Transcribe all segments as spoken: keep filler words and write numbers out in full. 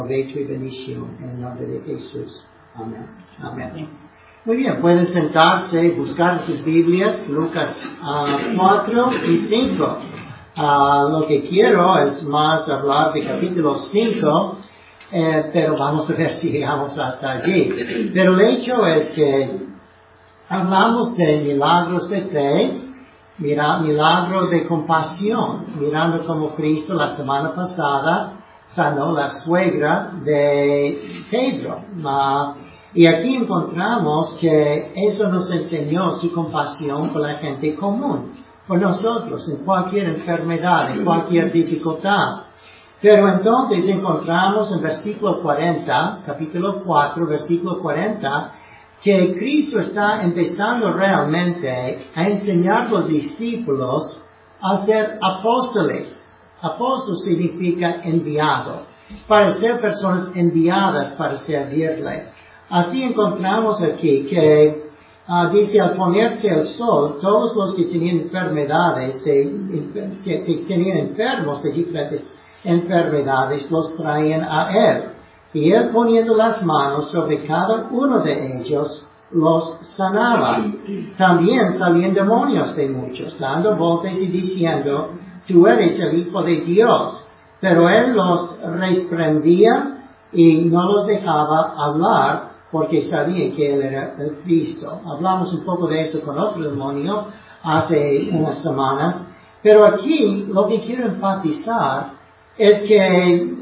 provecho y bendición en el nombre de Jesús. Amén. Amén. Muy bien, pueden sentarse y buscar sus Biblias, Lucas uh, cuatro y cinco. Uh, lo que quiero es más hablar de capítulo cinco, eh, pero vamos a ver si llegamos hasta allí. Pero el hecho es que hablamos de milagros de fe, mira, milagros de compasión, mirando como Cristo la semana pasada sanó la suegra de Pedro. Uh, y aquí encontramos que eso nos enseñó su compasión por la gente común, por nosotros, en cualquier enfermedad, en cualquier dificultad. Pero entonces encontramos en versículo cuarenta, capítulo cuatro, versículo cuarenta, que Cristo está empezando realmente a enseñar a los discípulos a ser apóstoles. Apóstol significa enviado, para ser personas enviadas para servirle. Así encontramos aquí que uh, dice, al ponerse el sol, todos los que tenían enfermedades, de, que, que tenían enfermos de diferentes enfermedades, los traían a él. Y él poniendo las manos sobre cada uno de ellos, los sanaba. También salían demonios de muchos, dando voces y diciendo, tú eres el Hijo de Dios. Pero él los reprendía y no los dejaba hablar, porque sabían que él era el Cristo. Hablamos un poco de eso con otro demonio hace unas semanas. Pero aquí lo que quiero enfatizar es que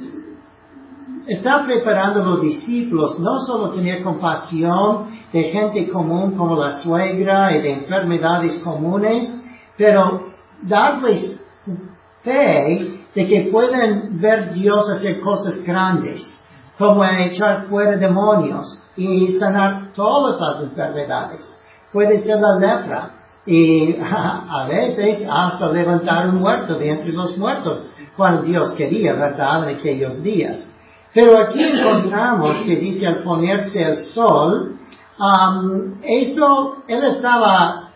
está preparando a los discípulos no solo tener compasión de gente común como la suegra y de enfermedades comunes, pero darles fe de que pueden ver Dios hacer cosas grandes, como echar fuera demonios y sanar todas las enfermedades. Puede ser la lepra y a veces hasta levantar un muerto de entre los muertos, cuando Dios quería, ¿verdad?, en aquellos días. Pero aquí encontramos que dice al ponerse el sol, um, esto, él estaba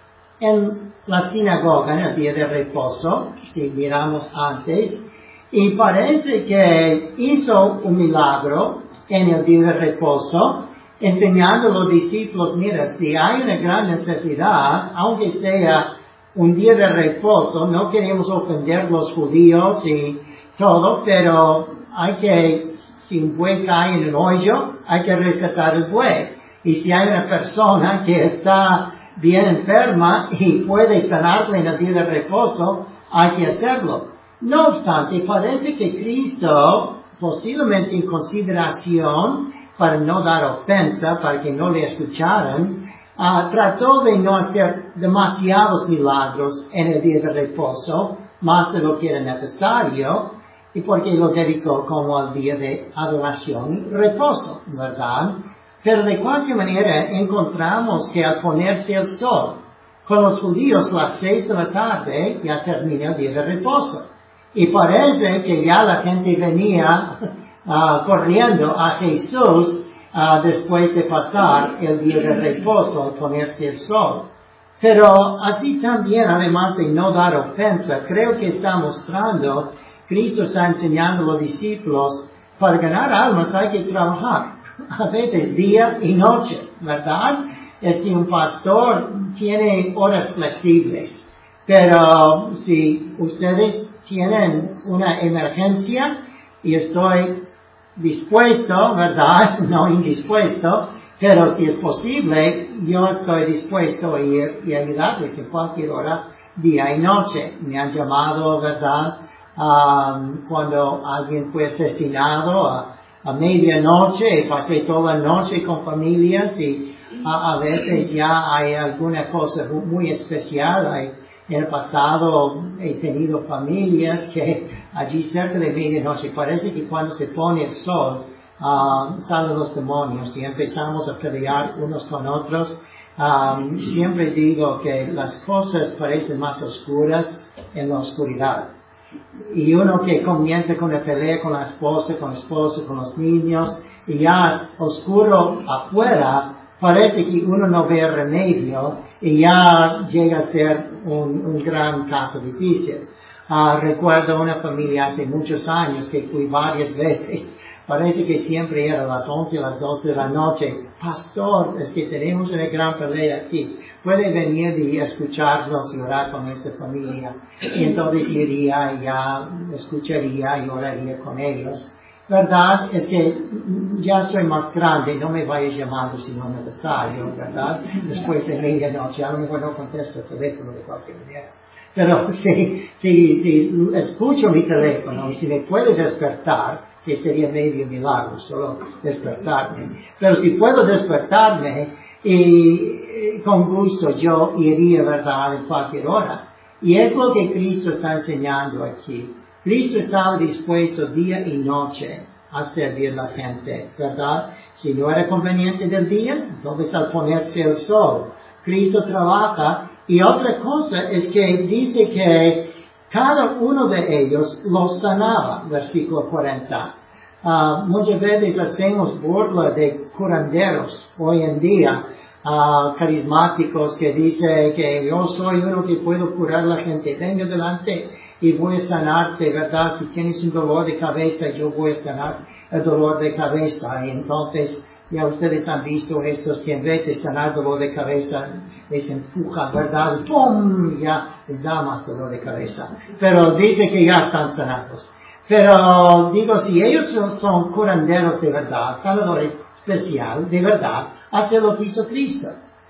en la sinagoga en el día de reposo, si miramos antes, y parece que hizo un milagro en el día de reposo, enseñando a los discípulos, mira, si hay una gran necesidad, aunque sea un día de reposo, no queremos ofender a los judíos y todo, pero hay que, si un buey cae en un hoyo, hay que rescatar el buey. Y si hay una persona que está bien enferma y puede sanarle en el día de reposo, hay que hacerlo. No obstante, parece que Cristo, posiblemente en consideración, para no dar ofensa, para que no le escucharan, uh, trató de no hacer demasiados milagros en el día de reposo, más de lo que era necesario, y porque lo dedicó como al día de adoración y reposo, ¿verdad? Pero de cualquier manera encontramos que al ponerse el sol, con los judíos a las seis de la tarde ya termina el día de reposo. Y parece que ya la gente venía uh, corriendo a Jesús uh, después de pasar el día de reposo al ponerse el sol. Pero así también, además de no dar ofensa, creo que está mostrando, Cristo está enseñando a los discípulos, para ganar almas hay que trabajar, a veces día y noche, ¿verdad? Es que un pastor tiene horas flexibles, pero si ustedes tienen una emergencia y estoy dispuesto, ¿verdad? No indispuesto, pero si es posible, yo estoy dispuesto a ir y ayudarles en cualquier hora, día y noche. Me han llamado, ¿verdad? Um, cuando alguien fue asesinado a, a medianoche y pasé toda la noche con familias y a, a veces ya hay alguna cosa muy especial. Hay, en el pasado he tenido familias que allí cerca de medianoche parece que cuando se pone el sol um, salen los demonios y empezamos a pelear unos con otros. Um, siempre digo que las cosas parecen más oscuras en la oscuridad. Y uno que comienza con la pelea con la esposa, con el esposo, con los niños, y ya es oscuro afuera, parece que uno no ve remedio, y ya llega a ser un, un gran caso difícil. Uh, recuerdo una familia hace muchos años que fui varias veces Parece que siempre era a las once, a las doce de la noche. Pastor, es que tenemos una gran pelea aquí. Puede venir y escucharnos y orar con esa familia. Y entonces iría y ya escucharía y oraría con ellos. ¿Verdad? Es que ya soy más grande, no me vayas llamando si no es necesario, ¿verdad? Después de medianoche, a lo mejor no contesto el teléfono de cualquier manera. Pero si, si, si escucho mi teléfono y si me puede despertar, que sería medio milagro, solo despertarme. Pero si puedo despertarme, y, y con gusto yo iría, ¿verdad?, en cualquier hora. Y es lo que Cristo está enseñando aquí. Cristo estaba dispuesto día y noche a servir a la gente, ¿verdad? Si no era conveniente del día, entonces al ponerse el sol, Cristo trabaja. Y otra cosa es que dice que cada uno de ellos los sanaba, versículo cuarenta. Uh, muchas veces hacemos burla de curanderos hoy en día, uh, carismáticos, que dice que yo soy uno que puedo curar a la gente. Venga delante y voy a sanarte, ¿verdad? Si tienes un dolor de cabeza, yo voy a sanar el dolor de cabeza. Y entonces, ya ustedes han visto estos que en vez de sanar dolor de cabeza, les empuja, ¿verdad? ¡Pum! Ya les da más dolor de cabeza. Pero dice que ya están sanados. Pero digo, si ellos son, son curanderos de verdad, sanadores especial de verdad, hace lo que hizo Cristo.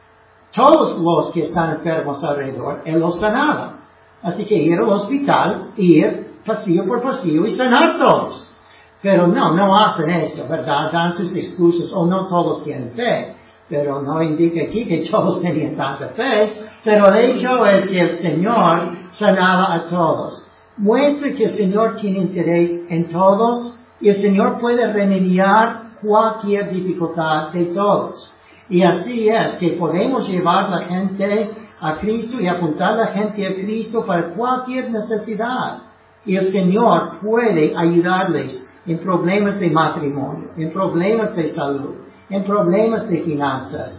Todos los que están enfermos alrededor, Él los sanaba. Así que ir al hospital, ir pasillo por pasillo y sanar todos. Pero no, no hacen eso, ¿verdad? Dan sus excusas, o no todos tienen fe. Pero no indica aquí que todos tenían tanta fe. Pero el hecho es que el Señor sanaba a todos. Muestra que el Señor tiene interés en todos y el Señor puede remediar cualquier dificultad de todos. Y así es que podemos llevar la gente a Cristo y apuntar la gente a Cristo para cualquier necesidad. Y el Señor puede ayudarles en problemas de matrimonio, en problemas de salud, en problemas de finanzas,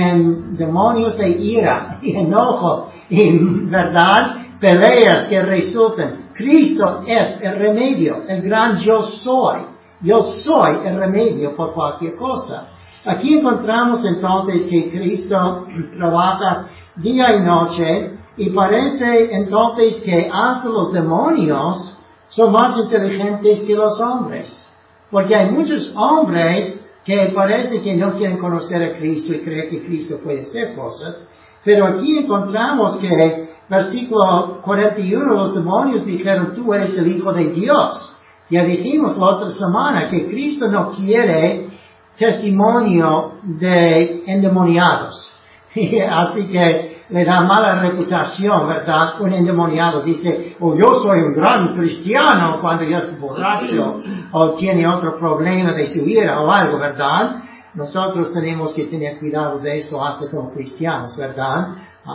en demonios de ira y enojo, y verdad, peleas que resultan. Cristo es el remedio, el gran yo soy. Yo soy el remedio por cualquier cosa. Aquí encontramos entonces que Cristo trabaja día y noche, y parece entonces que hasta los demonios son más inteligentes que los hombres. Porque hay muchos hombres que parece que no quieren conocer a Cristo y creen que Cristo puede hacer cosas. Pero aquí encontramos que, versículo cuarenta y uno, los demonios dijeron, tú eres el Hijo de Dios. Ya dijimos la otra semana que Cristo no quiere testimonio de endemoniados. Así que le da mala reputación, ¿verdad? Un endemoniado dice, oh, yo soy un gran cristiano cuando ya es borracho o tiene otro problema de su ira o algo, ¿verdad? Nosotros tenemos que tener cuidado de esto hasta como cristianos, ¿verdad?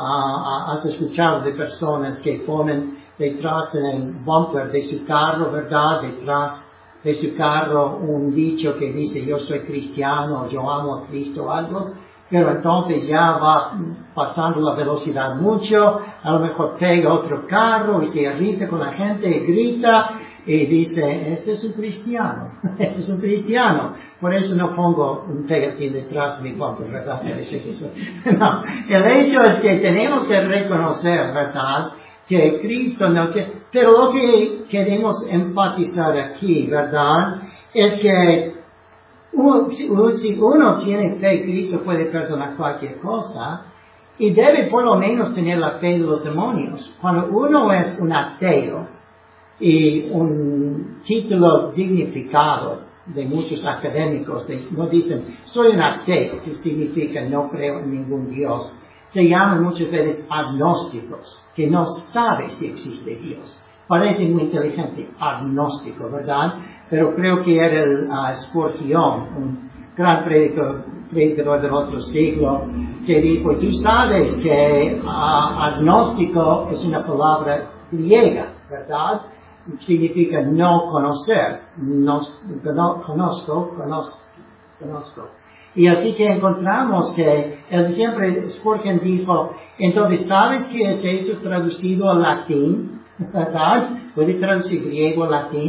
Uh, has escuchado de personas que ponen detrás en el bumper de su carro, ¿verdad? Detrás de su carro un dicho que dice, yo soy cristiano, yo amo a Cristo o algo. Pero entonces ya va pasando la velocidad mucho, a lo mejor pega otro carro y se irrita con la gente y grita y dice, este es un cristiano, este es un cristiano. Por eso no pongo un pegatín detrás de mi bumper, ¿verdad? No, el hecho es que tenemos que reconocer, ¿verdad?, que Cristo no quiere. Pero lo que queremos enfatizar aquí, ¿verdad?, es que Uno, si uno tiene fe, Cristo puede perdonar cualquier cosa y debe por lo menos tener la fe de los demonios. Cuando uno es un ateo y un título dignificado de muchos académicos, de, no dicen, soy un ateo, que significa no creo en ningún Dios. Se llaman muchas veces agnósticos, que no saben si existe Dios. Parece muy inteligente, agnóstico, ¿verdad? Pero creo que era el uh, Spurgeon, un gran predicador, predicador del otro siglo, que dijo, tú sabes que uh, agnóstico es una palabra griega, ¿verdad? Significa no conocer, no, no conozco, conozco, conozco. Y así que encontramos que él siempre, Spurgeon dijo, entonces, ¿sabes qué es esto traducido al latín? ¿Verdad? Puede traducir griego al latín.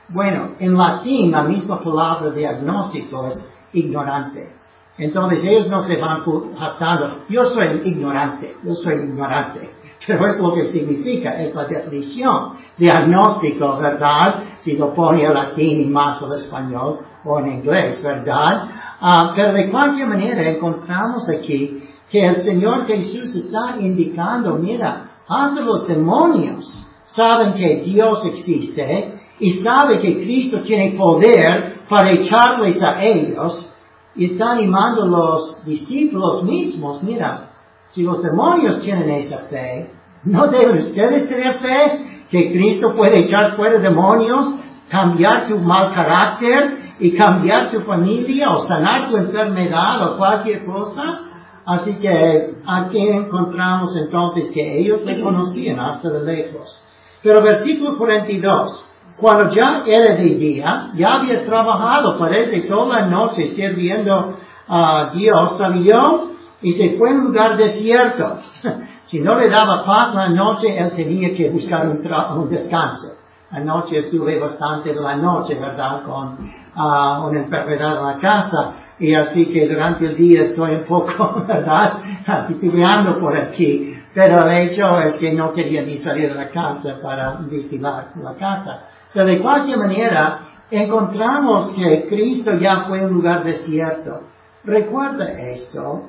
Bueno, en latín la misma palabra de agnóstico es ignorante. Entonces ellos no se van jactando, yo soy ignorante, yo soy ignorante. Pero es lo que significa, es la definición de agnóstico, ¿verdad? Si lo pone en latín y más al español o en inglés, ¿verdad? Uh, pero de cualquier manera encontramos aquí que el Señor Jesús está indicando, mira, hasta los demonios saben que Dios existe y saben que Cristo tiene poder para echarles a ellos. Y está animando a los discípulos mismos, mira, si los demonios tienen esa fe, ¿no deben ustedes tener fe que Cristo puede echar fuera demonios, cambiar tu mal carácter y cambiar tu familia o sanar tu enfermedad o cualquier cosa? Así que aquí encontramos entonces que ellos le conocían hasta de lejos. Pero versículo cuarenta y dos. Cuando ya era de día, ya había trabajado, parece, toda la noche sirviendo a Dios, salió y se fue a un lugar desierto. Si no le daba paz la noche, él tenía que buscar un, un descanso. Anoche estuve bastante de la noche, ¿verdad?, con uh, una enfermedad en la casa, y así que durante el día estoy un poco, ¿verdad?, titubeando por aquí. Pero el hecho es que no quería ni salir de la casa para vigilar la casa. Pero de cualquier manera, encontramos que Cristo ya fue a un lugar desierto. Recuerda esto,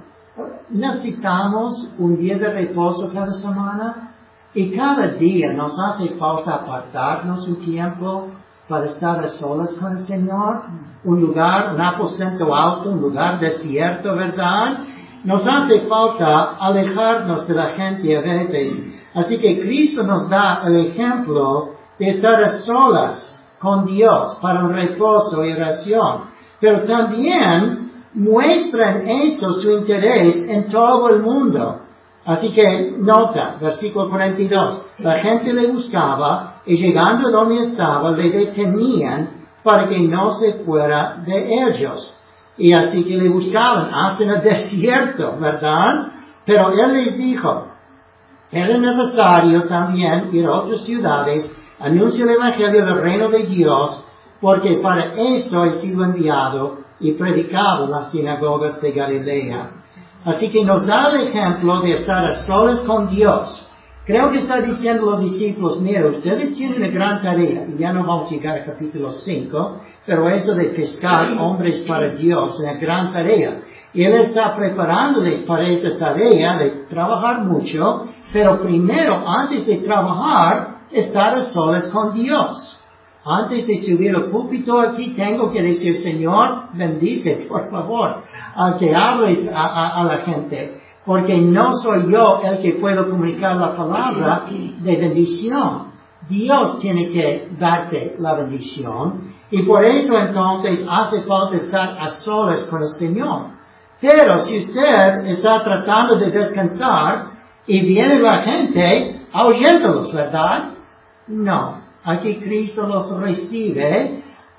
necesitamos un día de reposo cada semana y cada día nos hace falta apartarnos un tiempo para estar a solas con el Señor. Un lugar, un aposento alto, un lugar desierto, ¿verdad? Nos hace falta alejarnos de la gente a veces. Así que Cristo nos da el ejemplo de estar a solas con Dios para un reposo y oración. Pero también muestra en esto su interés en todo el mundo. Así que nota, versículo cuarenta y dos, la gente le buscaba y llegando a donde estaba le detenían para que no se fuera de ellos. Y así que le buscaban hasta en el desierto, ¿verdad? Pero él les dijo, era necesario también ir a otras ciudades, anunciar el evangelio del reino de Dios, porque para eso he sido enviado y predicado en las sinagogas de Galilea. Así que nos da el ejemplo de estar a solas con Dios. Creo que está diciendo a los discípulos, mira, ustedes tienen una gran tarea, y ya no vamos a llegar al capítulo cinco, pero eso de pescar hombres para Dios es una gran tarea. Y Él está preparándoles para esa tarea de trabajar mucho, pero primero, antes de trabajar, estar a solas con Dios. Antes de subir al púlpito aquí, tengo que decir, Señor, bendice, por favor, a que hables a, a, a la gente, porque no soy yo el que puedo comunicar la palabra de bendición. Dios tiene que darte la bendición, y por eso entonces hace falta estar a solas con el Señor. Pero si usted está tratando de descansar, y viene la gente, ahuyéndolos, ¿verdad? No. Aquí Cristo los recibe,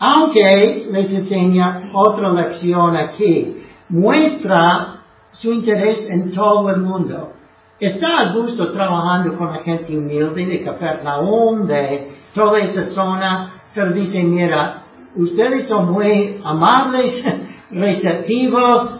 aunque les enseña otra lección aquí. Muestra su interés en todo el mundo. Está a gusto trabajando con la gente humilde de Capernaum, de toda esa zona, pero dice, mira, ustedes son muy amables, receptivos,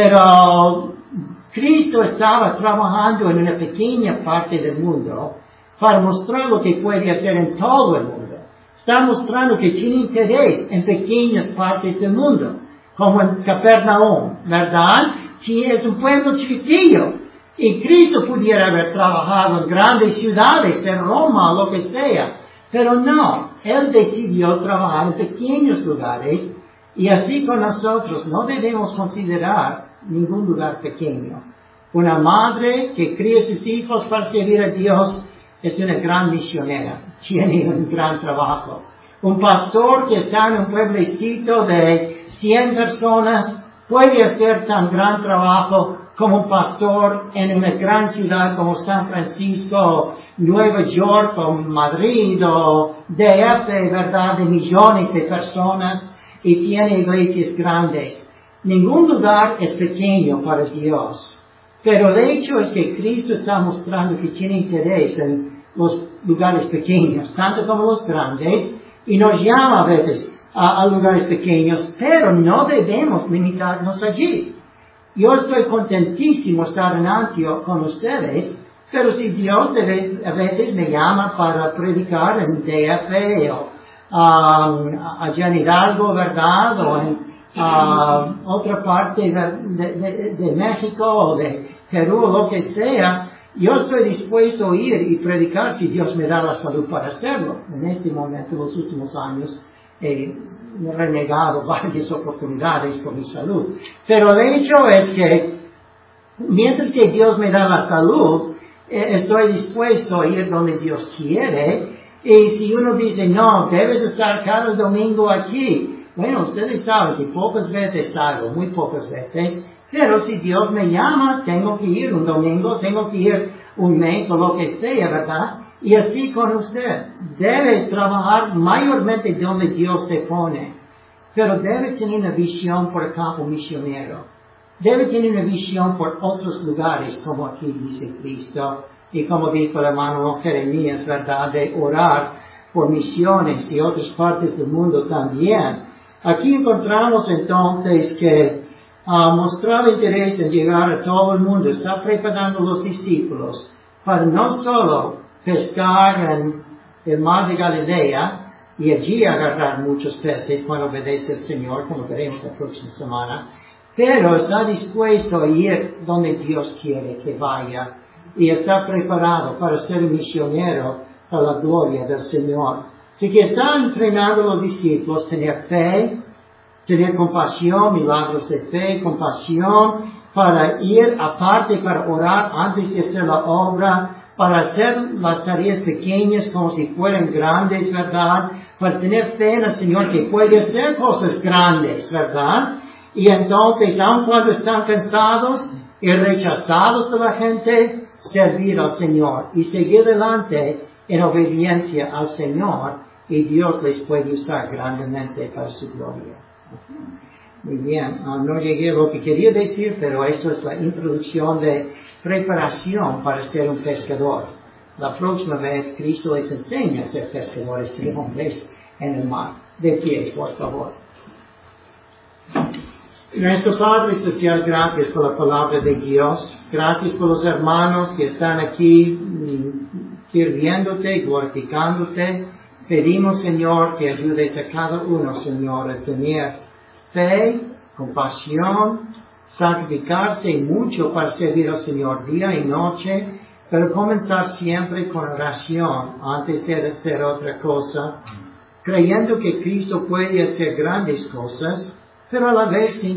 pero Cristo estaba trabajando en una pequeña parte del mundo para mostrar lo que puede hacer en todo el mundo. Está mostrando que tiene interés en pequeñas partes del mundo, como en Capernaum, ¿verdad? Si es un pueblo chiquitillo, y Cristo pudiera haber trabajado en grandes ciudades, en Roma, lo que sea, pero no, Él decidió trabajar en pequeños lugares, y así con nosotros no debemos considerar ningún lugar pequeño. Una madre que cría a sus hijos para servir a Dios es una gran misionera, tiene un gran trabajo. Un pastor que está en un pueblecito de cien personas puede hacer tan gran trabajo como un pastor en una gran ciudad como San Francisco, Nueva York o Madrid o D F, ¿verdad?, de millones de personas y tiene iglesias grandes. Ningún lugar es pequeño para Dios. Pero el hecho es que Cristo está mostrando que tiene interés en los lugares pequeños, tanto como los grandes, y nos llama a veces a, a lugares pequeños, pero no debemos limitarnos allí. Yo estoy contentísimo estar en Antioch con ustedes, pero si Dios debe, a veces me llama para predicar en D F o um, allá en Hidalgo, ¿verdad? O en uh, otra parte de, de, de México o de Perú o lo que sea, yo estoy dispuesto a ir y predicar si Dios me da la salud para hacerlo. En este momento, en los últimos años, he renegado varias oportunidades por mi salud. Pero el hecho es que, mientras que Dios me da la salud, eh, estoy dispuesto a ir donde Dios quiere. Y si uno dice, no, debes estar cada domingo aquí. Bueno, ustedes saben que pocas veces salgo, muy pocas veces. Pero si Dios me llama, tengo que ir un domingo, tengo que ir un mes o lo que sea, ¿verdad? Y así con usted. Debe trabajar mayormente donde Dios te pone. Pero debe tener una visión por el campo misionero. Debe tener una visión por otros lugares, como aquí dice Cristo. Y como dijo el hermano Jeremías, ¿verdad? De orar por misiones y otras partes del mundo también. Aquí encontramos entonces que Uh, mostraba interés en llegar a todo el mundo, está preparando a los discípulos para no solo pescar en el mar de Galilea y allí agarrar muchos peces cuando obedece al Señor, como veremos la próxima semana, pero está dispuesto a ir donde Dios quiere que vaya y está preparado para ser un misionero a la gloria del Señor. Así que está entrenando a los discípulos a tener fe, tener compasión, milagros de fe, compasión, para ir aparte, para orar antes de hacer la obra, para hacer las tareas pequeñas como si fueran grandes, ¿verdad? Para tener fe en el Señor que puede hacer cosas grandes, ¿verdad? Y entonces, aun cuando están cansados y rechazados de la gente, servir al Señor y seguir adelante en obediencia al Señor, y Dios les puede usar grandemente para su gloria. Muy bien, uh, no llegué a lo que quería decir, pero eso es la introducción de preparación para ser un pescador. La próxima vez Cristo les enseña a ser pescadores de hombres en el mar. De pie, por favor. Nuestro Padre Celestial, gracias por la palabra de Dios. Gracias por los hermanos que están aquí mm, sirviéndote, glorificándote. Pedimos, Señor, que ayudes a cada uno, Señor, a tener fe, compasión, sacrificarse mucho para servir al Señor día y noche, pero comenzar siempre con oración antes de hacer otra cosa, creyendo que Cristo puede hacer grandes cosas, pero a la vez sin